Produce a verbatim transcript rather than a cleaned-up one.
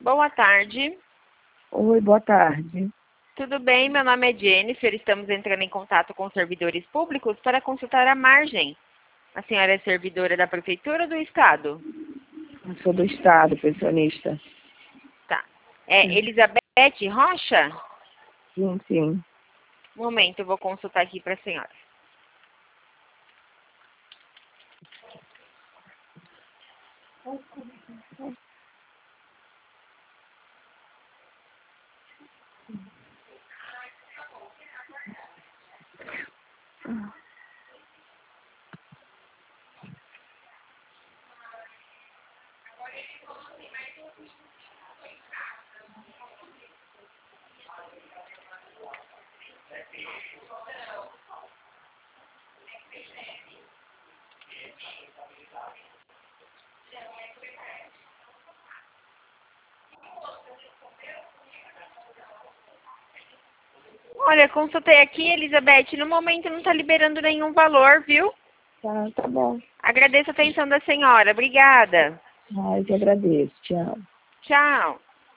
Boa tarde. Oi, boa tarde. Tudo bem? Meu nome é Jennifer. Estamos entrando em contato com servidores públicos para consultar a margem. A senhora é servidora da Prefeitura ou do Estado? Eu sou do Estado, pensionista. Tá. É Elizabeth Rocha? Sim, sim. Um momento, eu vou consultar aqui para a senhora. Olha, consultei aqui, Elizabeth. No momento não está liberando nenhum valor, viu? Tá, tá bom. Agradeço a atenção da senhora. Obrigada. Ah, eu que agradeço. Tchau. Tchau.